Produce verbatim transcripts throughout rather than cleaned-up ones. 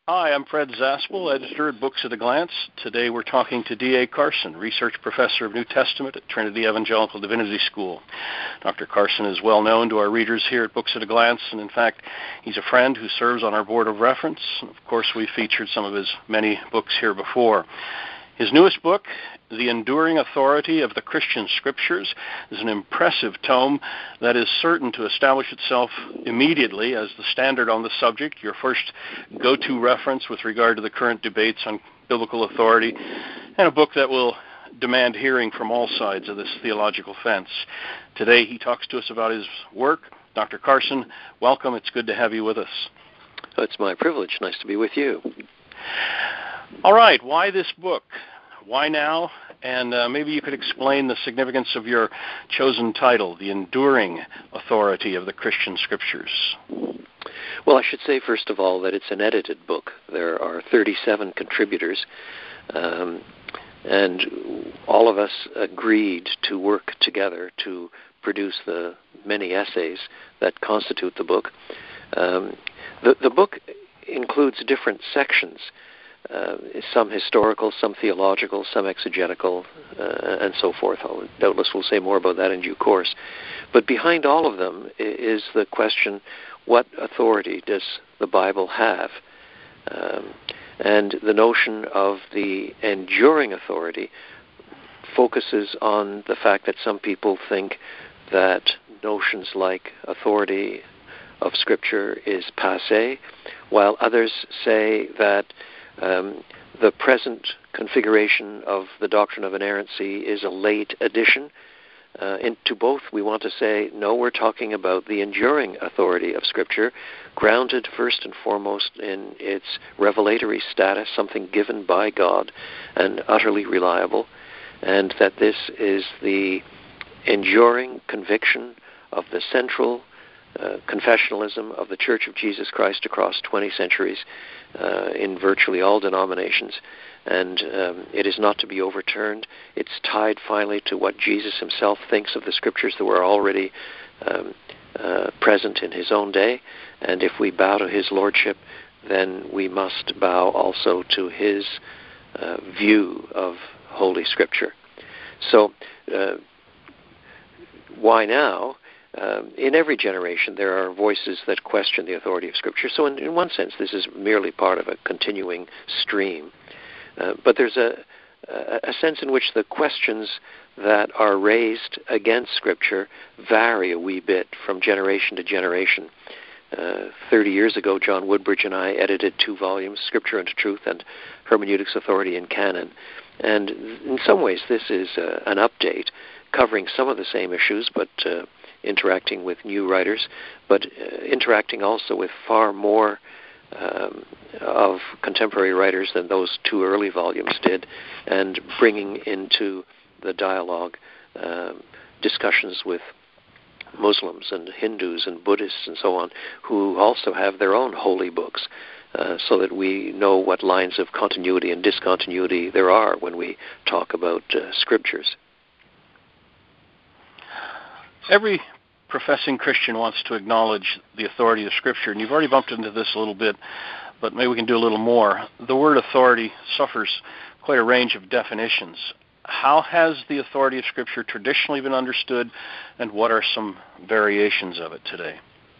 Hi, I'm Fred Zaspel, editor at Books at a Glance. Today we're talking to D A Carson, research professor of New Testament at Trinity Evangelical Divinity School. Doctor Carson is well known to our readers here at Books at a Glance, and in fact, he's a friend who serves on our board of reference. Of course, we've featured some of his many books here before. His newest book, The Enduring Authority of the Christian Scriptures, is an impressive tome that is certain to establish itself immediately as the standard on the subject, your first go-to reference with regard to the current debates on biblical authority, and a book that will demand hearing from all sides of this theological fence. Today he talks to us about his work. Doctor Carson, welcome. It's good to have you with us. Oh, it's my privilege. Nice to be with you. All right, why this book? Why now? And uh, maybe you could explain the significance of your chosen title, The Enduring Authority of the Christian Scriptures. Well, I should say, first of all, that it's an edited book. There are thirty-seven contributors, um, and all of us agreed to work together to produce the many essays that constitute the book. Um, the, the book includes different sections. Uh, some historical, some theological, some exegetical, uh, and so forth. I'll, doubtless we'll say more about that in due course. But behind all of them is the question, what authority does the Bible have? Um, and the notion of the enduring authority focuses on the fact that some people think that notions like authority of Scripture is passé, while others say that Um, the present configuration of the doctrine of inerrancy is a late addition. Uh, and to both, we want to say, no, we're talking about the enduring authority of Scripture, grounded first and foremost in its revelatory status, something given by God and utterly reliable, and that this is the enduring conviction of the central Uh, confessionalism of the Church of Jesus Christ across twenty centuries uh, in virtually all denominations, and um, it is not to be overturned. It's tied finally to what Jesus himself thinks of the Scriptures that were already um, uh, present in his own day, and if we bow to his lordship, then we must bow also to his uh, view of Holy Scripture. So, uh, why now? Um, in every generation, there are voices that question the authority of Scripture. So in, in one sense, this is merely part of a continuing stream. Uh, but there's a, a sense in which the questions that are raised against Scripture vary a wee bit from generation to generation. Uh, Thirty years ago, John Woodbridge and I edited two volumes, Scripture and Truth and Hermeneutics, Authority, and Canon. And in some ways, this is uh, an update covering some of the same issues, but uh, interacting with new writers, but uh, interacting also with far more um, of contemporary writers than those two early volumes did, and bringing into the dialogue um, discussions with Muslims and Hindus and Buddhists and so on, who also have their own holy books, uh, so that we know what lines of continuity and discontinuity there are when we talk about uh, scriptures. Every professing Christian wants to acknowledge the authority of Scripture, and you've already bumped into this a little bit, but maybe we can do a little more. The word authority suffers quite a range of definitions. How has the authority of Scripture traditionally been understood, and what are some variations of it today?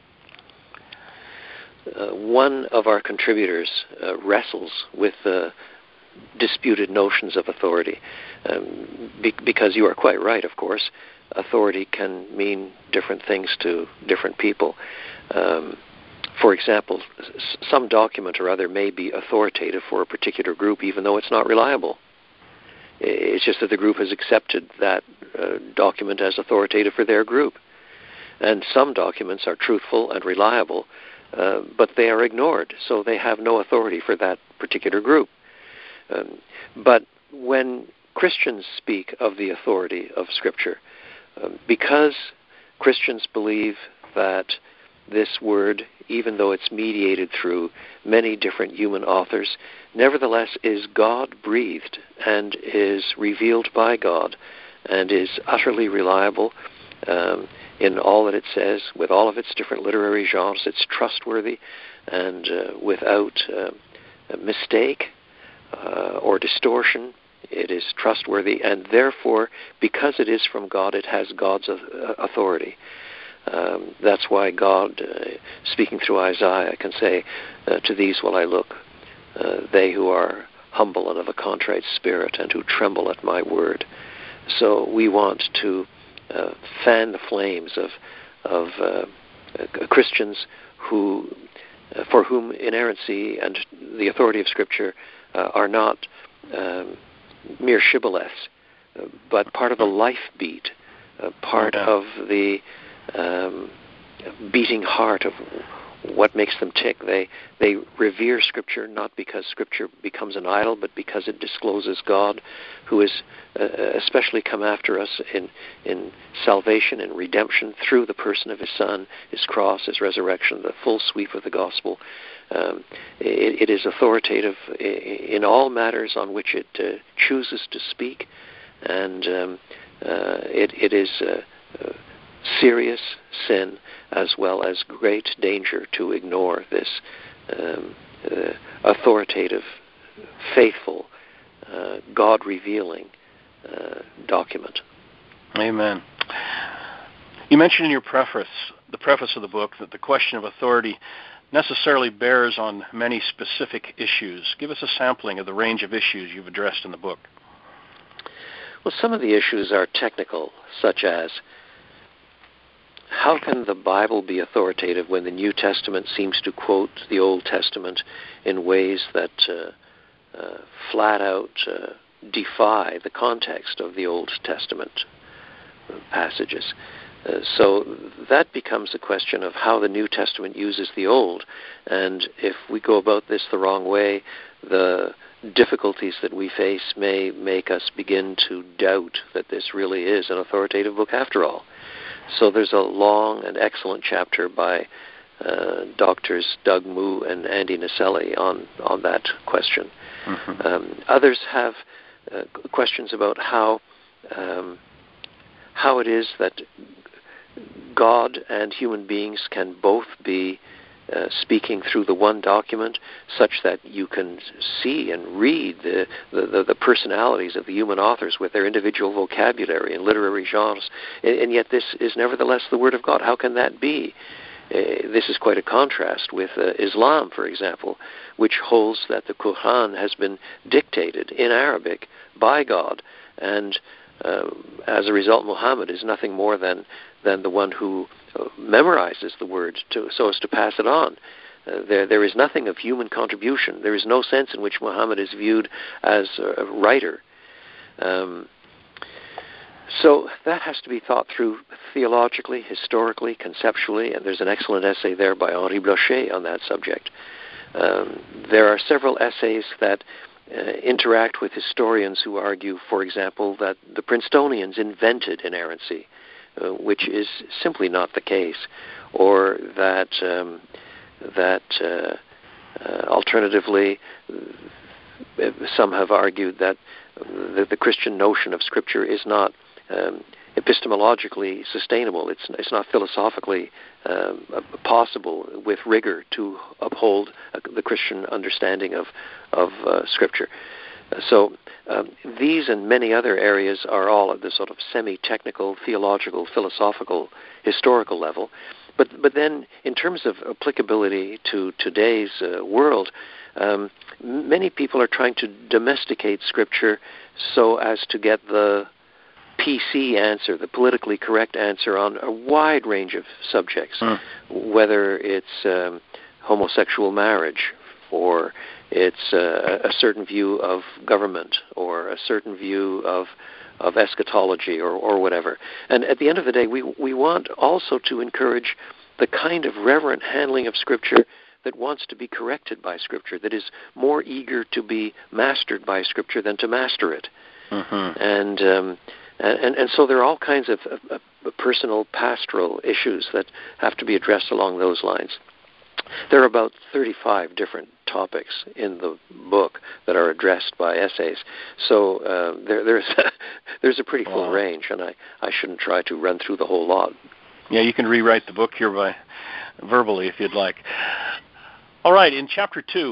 Uh, one of our contributors uh, wrestles with the uh, disputed notions of authority, um, be- because you are quite right, of course. Authority can mean different things to different people. Um, for example, s- some document or other may be authoritative for a particular group, even though it's not reliable. It's just that the group has accepted that uh, document as authoritative for their group. And some documents are truthful and reliable, uh, but they are ignored, so they have no authority for that particular group. Um, but when Christians speak of the authority of Scripture, um, because Christians believe that this word, even though it's mediated through many different human authors, nevertheless is God-breathed and is revealed by God and is utterly reliable um, in all that it says, with all of its different literary genres. It's trustworthy and uh, without uh, mistake uh, or distortion. It is trustworthy, and therefore, because it is from God, it has God's uh, authority. Um, that's why God, uh, speaking through Isaiah, can say, uh, to these will I look, uh, they who are humble and of a contrite spirit and who tremble at my word. So we want to uh, fan the flames of, of uh, uh, Christians who, uh, for whom inerrancy and the authority of Scripture uh, are not um, mere shibboleths, uh, but part of the life beat, uh, part yeah. of the um, beating heart of what makes them tick. They they revere Scripture not because Scripture becomes an idol, but because it discloses God, who has uh, especially come after us in in salvation and redemption through the person of His Son, His cross, His resurrection, the full sweep of the gospel. Um, it, it is authoritative in all matters on which it uh, chooses to speak, and um, uh, it, it is uh, uh, serious sin as well as great danger to ignore this um, uh, authoritative, faithful, uh, God-revealing uh, document. Amen. You mentioned in your preface, the preface of the book, that the question of authority necessarily bears on many specific issues. Give us a sampling of the range of issues you've addressed in the book. Well, some of the issues are technical, such as how can the Bible be authoritative when the New Testament seems to quote the Old Testament in ways that uh, uh, flat out uh, defy the context of the Old Testament passages? Uh, so that becomes a question of how the New Testament uses the Old. And if we go about this the wrong way, the difficulties that we face may make us begin to doubt that this really is an authoritative book after all. So there's a long and excellent chapter by uh, doctors Doug Moo and Andy Naselli on, on that question. Mm-hmm. Um, others have uh, questions about how um, how it is that God and human beings can both be uh, speaking through the one document, such that you can see and read the, the, the personalities of the human authors with their individual vocabulary and literary genres, and, and yet this is nevertheless the Word of God. How can that be? Uh, this is quite a contrast with uh, Islam, for example, which holds that the Quran has been dictated in Arabic by God, and uh, as a result, Muhammad is nothing more than than the one who uh, memorizes the word to, so as to pass it on. Uh, there, there is nothing of human contribution. There is no sense in which Muhammad is viewed as a writer. Um, so that has to be thought through theologically, historically, conceptually, and there's an excellent essay there by Henri Blocher on that subject. Um, there are several essays that uh, interact with historians who argue, for example, that the Princetonians invented inerrancy, Uh, which is simply not the case, or that um, that uh, uh, alternatively, uh, some have argued that the, the Christian notion of Scripture is not um, epistemologically sustainable. It's it's not philosophically um, possible with rigor to uphold uh, the Christian understanding of of uh, Scripture. So um, these and many other areas are all at the sort of semi-technical, theological, philosophical, historical level. But but then in terms of applicability to today's uh, world, um, many people are trying to domesticate Scripture so as to get the P C answer, the politically correct answer on a wide range of subjects, mm. whether it's um, homosexual marriage, or it's uh, a certain view of government, or a certain view of of eschatology, or, or whatever. And at the end of the day, we we want also to encourage the kind of reverent handling of Scripture that wants to be corrected by Scripture, that is more eager to be mastered by Scripture than to master it. Mm-hmm. And, um, and and so there are all kinds of, of, of personal pastoral issues that have to be addressed along those lines. There are about thirty-five different topics in the book that are addressed by essays. So uh, there, there's there's a pretty full wow. range, and I, I shouldn't try to run through the whole lot. Yeah, you can rewrite the book here by verbally if you'd like. All right, in chapter two,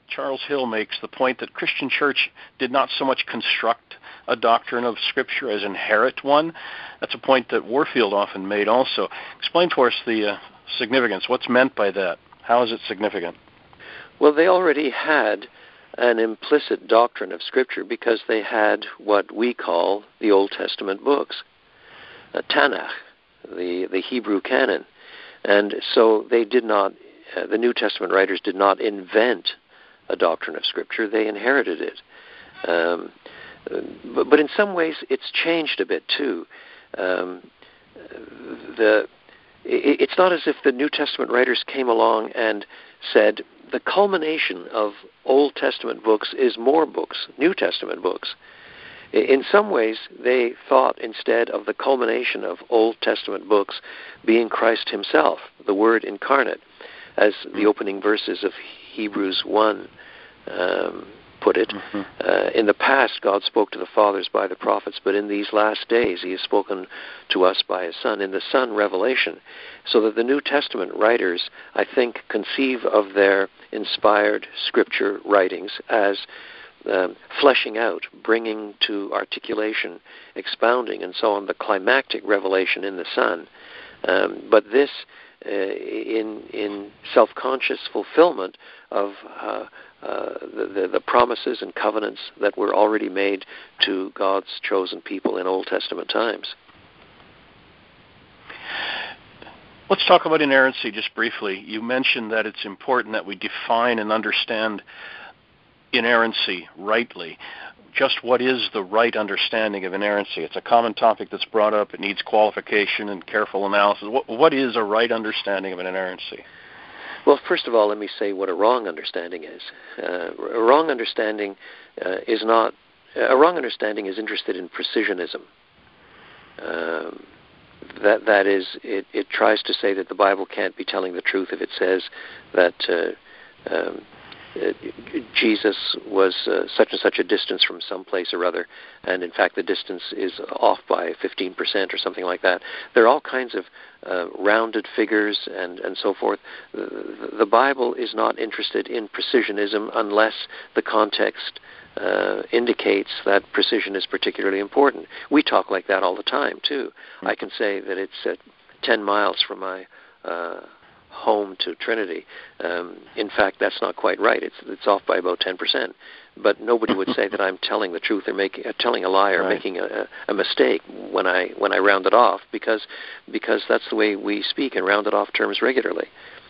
Charles Hill makes the point that Christian church did not so much construct a doctrine of Scripture as inherit one. That's a point that Warfield often made also. Explain for us the uh, significance. What's meant by that? How is it significant? Well, they already had an implicit doctrine of Scripture because they had what we call the Old Testament books, uh, Tanakh, the, the Hebrew canon. And so they did not, uh, the New Testament writers did not invent a doctrine of Scripture, they inherited it. Um, but, but in some ways it's changed a bit too. Um, the, it, it's not as if the New Testament writers came along and said, the culmination of Old Testament books is more books, New Testament books. In some ways, they thought instead of the culmination of Old Testament books being Christ himself, the Word incarnate, as the opening verses of Hebrews one um, put it. Mm-hmm. Uh, in the past, God spoke to the fathers by the prophets, but in these last days, he has spoken to us by his Son, in the Son, revelation. So that the New Testament writers, I think, conceive of their inspired Scripture writings as um, fleshing out, bringing to articulation, expounding, and so on, the climactic revelation in the Son. Um, but this uh, in in self-conscious fulfillment of uh, uh, the, the, the promises and covenants that were already made to God's chosen people in Old Testament times. Let's talk about inerrancy just briefly. You mentioned that it's important that we define and understand inerrancy rightly. Just what is the right understanding of inerrancy? It's a common topic that's brought up. It needs qualification and careful analysis. What, what is a right understanding of an inerrancy? Well, first of all, let me say what a wrong understanding is. Uh, a wrong understanding uh, is not, a wrong understanding is interested in precisionism. Um, that that is, it, it tries to say that the Bible can't be telling the truth if it says that uh, um, uh, Jesus was uh, such and such a distance from some place or other, and in fact the distance is off by fifteen percent or something like that. There are all kinds of uh, rounded figures and, and so forth. The, the Bible is not interested in precisionism unless the context uh, indicates that precision is particularly important. We talk like that all the time, too. Mm-hmm. I can say that it's uh, ten miles from my uh, home to Trinity. Um, in fact, that's not quite right. It's it's off by about ten percent. But nobody would say that I'm telling the truth or making uh, telling a lie or right. making a, a mistake when I when I round it off, because because that's the way we speak and round it off terms regularly.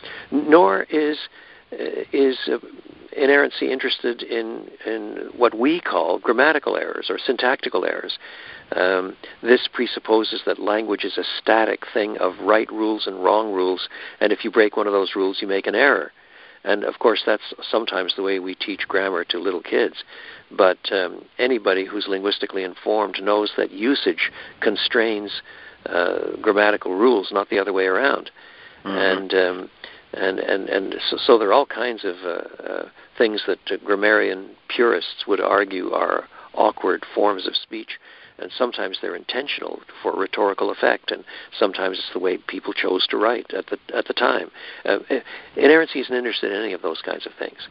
Nor is uh, is uh, inerrancy interested in in what we call grammatical errors or syntactical errors. Um, this presupposes that language is a static thing of right rules and wrong rules, and if you break one of those rules, you make an error. And, of course, that's sometimes the way we teach grammar to little kids. But um, anybody who's linguistically informed knows that usage constrains uh, grammatical rules, not the other way around. Mm-hmm. And, um, and and and so, so there are all kinds of uh, uh, things that uh, grammarian purists would argue are awkward forms of speech. And sometimes they're intentional for rhetorical effect, and sometimes it's the way people chose to write at the at the time. Uh, inerrancy isn't interested in any of those kinds of things.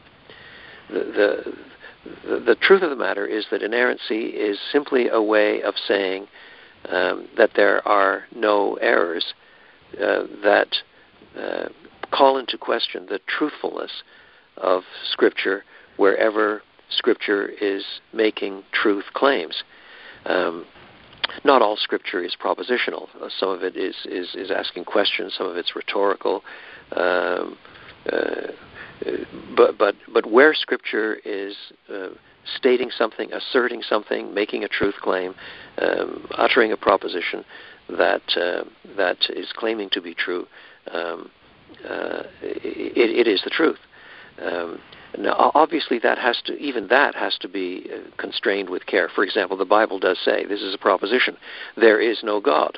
The, the the truth of the matter is that inerrancy is simply a way of saying um, that there are no errors uh, that uh, call into question the truthfulness of Scripture wherever Scripture is making truth claims. Um, not all Scripture is propositional. Uh, some of it is, is, is asking questions. Some of it's rhetorical. Um, uh, but but but where Scripture is uh, stating something, asserting something, making a truth claim, um, uttering a proposition that uh, that is claiming to be true, um, uh, it, it is the truth. Um, Now, obviously, that has to, even that has to be constrained with care. For example, the Bible does say, this is a proposition, there is no God.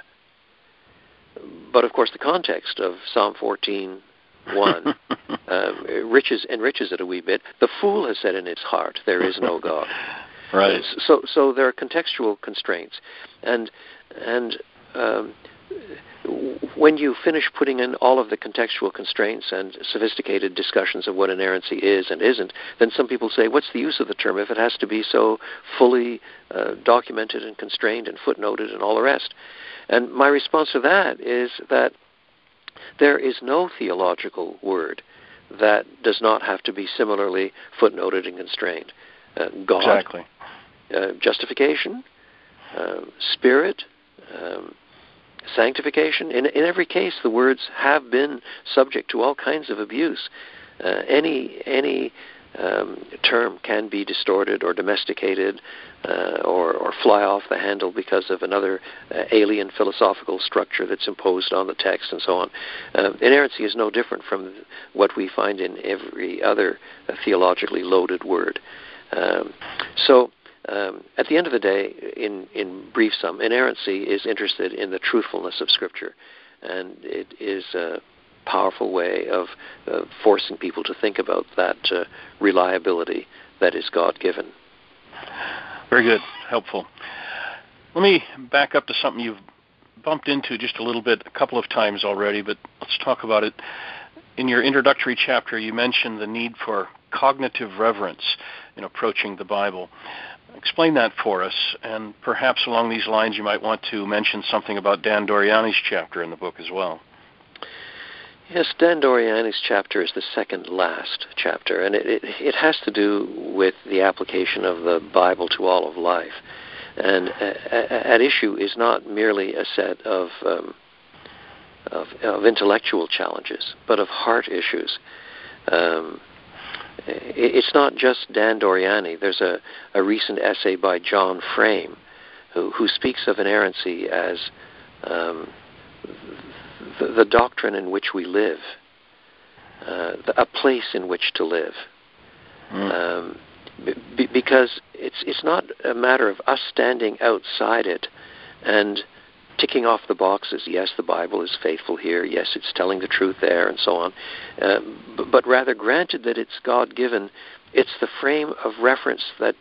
But, of course, the context of Psalm fourteen one um, enriches, enriches it a wee bit. The fool has said in his heart, there is no God. Right. So, so there are contextual constraints. And, and um, when you finish putting in all of the contextual constraints and sophisticated discussions of what inerrancy is and isn't, then some people say, what's the use of the term if it has to be so fully uh, documented and constrained and footnoted and all the rest? And my response to that is that there is no theological word that does not have to be similarly footnoted and constrained. Uh, God, exactly. uh, justification, uh, spirit, um, sanctification. In, in every case, the words have been subject to all kinds of abuse. Uh, any any um, term can be distorted or domesticated uh, or, or fly off the handle because of another uh, alien philosophical structure that's imposed on the text and so on. Uh, inerrancy is no different from what we find in every other uh, theologically loaded word. Um, so Um, at the end of the day, in, in brief sum, inerrancy is interested in the truthfulness of Scripture, and it is a powerful way of uh, forcing people to think about that uh, reliability that is God-given. Very good. Helpful. Let me back up to something you've bumped into just a little bit a couple of times already, but let's talk about it. In your introductory chapter, you mentioned the need for cognitive reverence in approaching the Bible. Explain that for us, and perhaps along these lines you might want to mention something about Dan Doriani's chapter in the book as well. Yes, Dan Doriani's chapter is the second last chapter, and it, it, it has to do with the application of the Bible to all of life. And uh, at issue is not merely a set of, um, of, of intellectual challenges, but of heart issues. Um, It's not just Dan Doriani. There's a, a recent essay by John Frame who, who speaks of inerrancy as um, the, the doctrine in which we live, uh, the, a place in which to live. Mm. Um, b- because it's, it's not a matter of us standing outside it and ticking off the boxes. Yes, the Bible is faithful here. Yes, it's telling the truth there, and so on. Uh, b- but rather, granted that it's God-given, it's the frame of reference that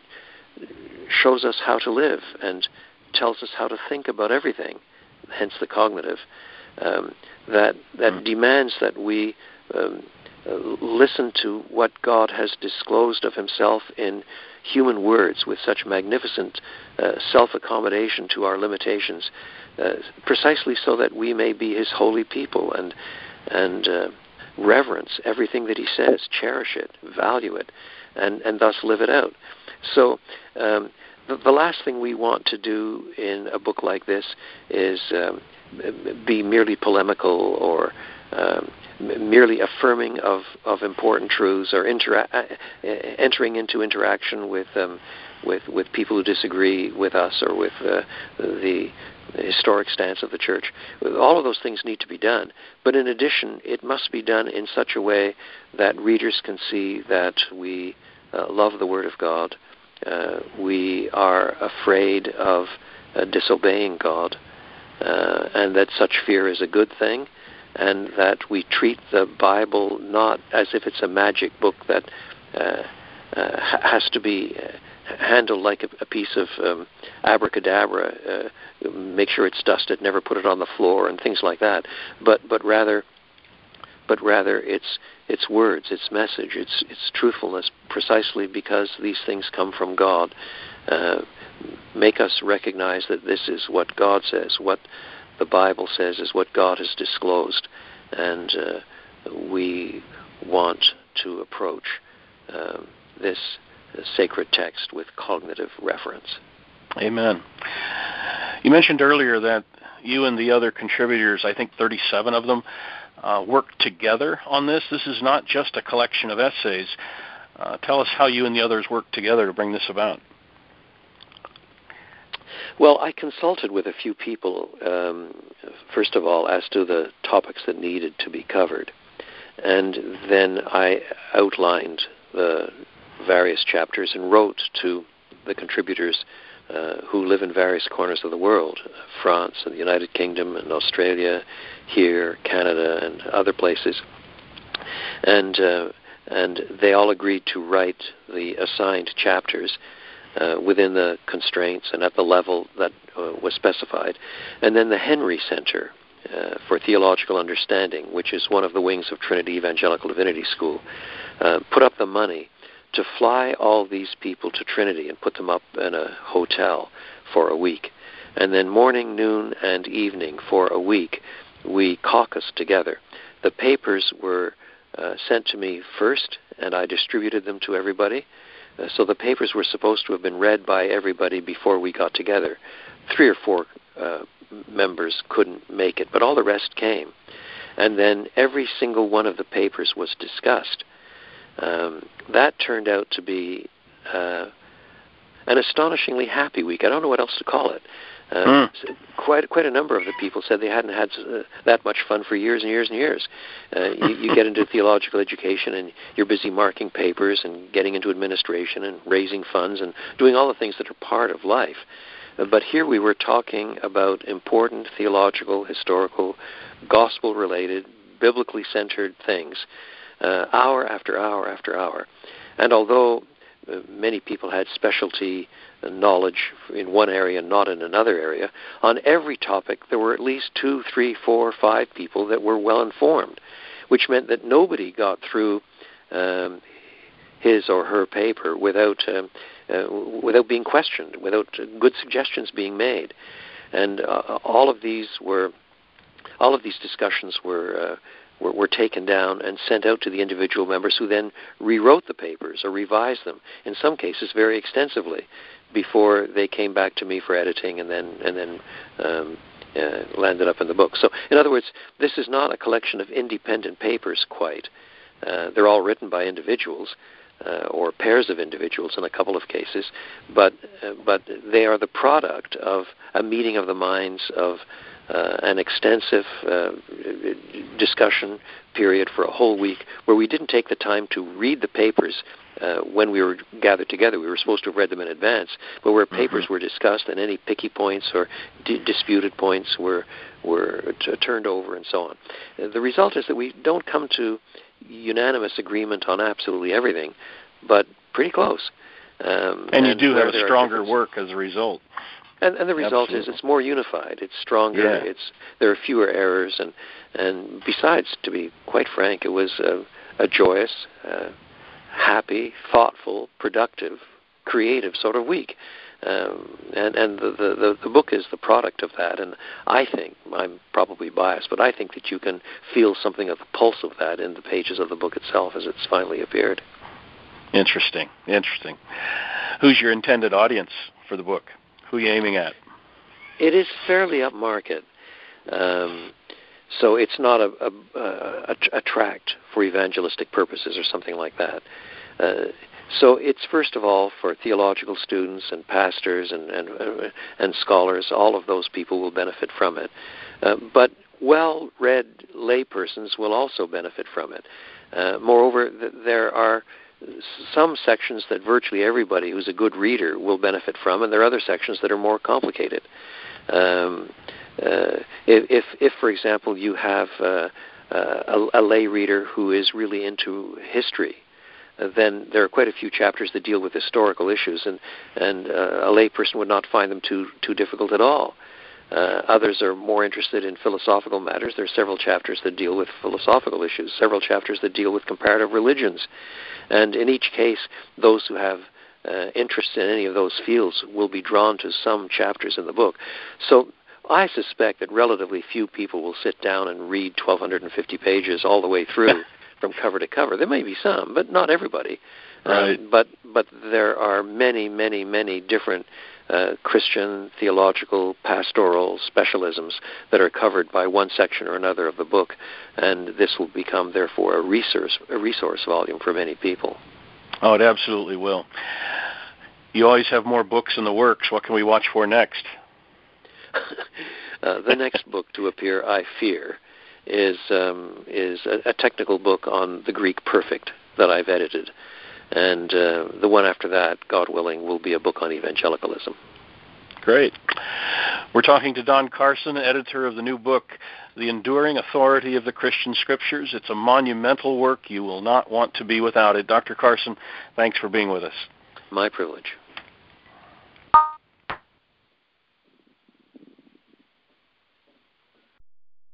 shows us how to live and tells us how to think about everything, hence the cognitive, um, that, that mm. demands that we um, uh, listen to what God has disclosed of himself in human words with such magnificent uh, self-accommodation to our limitations, Uh, precisely so that we may be his holy people and and uh, reverence everything that he says, cherish it, value it, and, and thus live it out. So um, the, the last thing we want to do in a book like this is um, be merely polemical or um, merely affirming of, of important truths or intera- entering into interaction with um, with with people who disagree with us or with uh, the the historic stance of the church. All of those things need to be done. But in addition, it must be done in such a way that readers can see that we uh, love the Word of God, uh, we are afraid of uh, disobeying God, uh, and that such fear is a good thing, and that we treat the Bible not as if it's a magic book that uh, uh, has to be Uh, handled like a, a piece of um, abracadabra, uh, make sure it's dusted, never put it on the floor, and things like that. But but rather, but rather, it's it's words, it's message, it's it's truthfulness, precisely because these things come from God. Uh, make us recognize that this is what God says, what the Bible says is what God has disclosed, and uh, we want to approach um, this sacred text with cognitive reference. Amen. You mentioned earlier that you and the other contributors, I think thirty-seven of them, uh, worked together on this. This is not just a collection of essays. Uh, tell us how you and the others worked together to bring this about. Well, I consulted with a few people, um, first of all, as to the topics that needed to be covered. And then I outlined the various chapters and wrote to the contributors uh, who live in various corners of the world, France and the United Kingdom and Australia, here, Canada, and other places. And uh, and they all agreed to write the assigned chapters uh, within the constraints and at the level that uh, was specified. And then the Henry Center, uh, for Theological Understanding, which is one of the wings of Trinity Evangelical Divinity School, uh, put up the money to fly all these people to Trinity and put them up in a hotel for a week. And then morning, noon, and evening for a week, we caucused together. The papers were uh, sent to me first, and I distributed them to everybody. Uh, so the papers were supposed to have been read by everybody before we got together. Three or four uh, members couldn't make it, but all the rest came. And then every single one of the papers was discussed. Um, that turned out to be uh, an astonishingly happy week. I don't know what else to call it. Uh, mm. Quite quite a number of the people said they hadn't had uh, that much fun for years and years and years. Uh, you, you get into theological education and you're busy marking papers and getting into administration and raising funds and doing all the things that are part of life. Uh, but here we were talking about important theological, historical, gospel-related, biblically centered things, uh, hour after hour after hour. And although uh, many people had specialty knowledge in one area and not in another area, on every topic there were at least two, three, four, five people that were well informed, which meant that nobody got through um, his or her paper without um, uh, without being questioned, without uh, good suggestions being made. And uh, all of these were all of these discussions were uh, Were, were taken down and sent out to the individual members, who then rewrote the papers or revised them, in some cases very extensively, before they came back to me for editing and then and then um, uh, landed up in the book. So, in other words, this is not a collection of independent papers quite. Uh, they're all written by individuals uh, or pairs of individuals in a couple of cases, but uh, but they are the product of a meeting of the minds of Uh, an extensive uh, discussion period for a whole week, where we didn't take the time to read the papers uh, when we were gathered together. We were supposed to have read them in advance, but where mm-hmm. papers were discussed and any picky points or d- disputed points were were t- turned over and so on. Uh, the result is that we don't come to unanimous agreement on absolutely everything, but pretty close. Um, and you and do have a stronger work as a result. And, and the result Absolutely. is it's more unified. It's stronger. Yeah. It's there are fewer errors, and and besides, to be quite frank, it was a, a joyous, uh, happy, thoughtful, productive, creative sort of week. Um, and and the, the the book is the product of that. And I think, I'm probably biased, but I think that you can feel something of the pulse of that in the pages of the book itself as it's finally appeared. Interesting. Interesting. Who's your intended audience for the book? Who are you aiming at? It is fairly upmarket, um, so it's not a, a, a, a tract for evangelistic purposes or something like that. Uh, so it's first of all for theological students and pastors and and, uh, and scholars. All of those people will benefit from it. Uh, but well-read laypersons will also benefit from it. Uh, moreover, th- there are some sections that virtually everybody who's a good reader will benefit from, and there are other sections that are more complicated. Um, uh, if, if, if, for example, you have uh, uh, a, a lay reader who is really into history, uh, then there are quite a few chapters that deal with historical issues, and, and uh, a lay person would not find them too too difficult at all. Uh, others are more interested in philosophical matters. There are several chapters that deal with philosophical issues, several chapters that deal with comparative religions. And in each case, those who have uh, interest in any of those fields will be drawn to some chapters in the book. So I suspect that relatively few people will sit down and read twelve fifty pages all the way through from cover to cover. There may be some, but not everybody. Right. Um, but but there are many, many, many different Uh, Christian, theological, pastoral specialisms that are covered by one section or another of the book, and this will become, therefore, a resource, a resource volume for many people. Oh, it absolutely will. You always have more books in the works. What can we watch for next? uh, the next book to appear, I fear, is um, is a, a technical book on the Greek Perfect that I've edited. And uh, the one after that, God willing, will be a book on evangelicalism. Great. We're talking to Don Carson, editor of the new book, The Enduring Authority of the Christian Scriptures. It's a monumental work. You will not want to be without it. Doctor Carson, thanks for being with us. My privilege.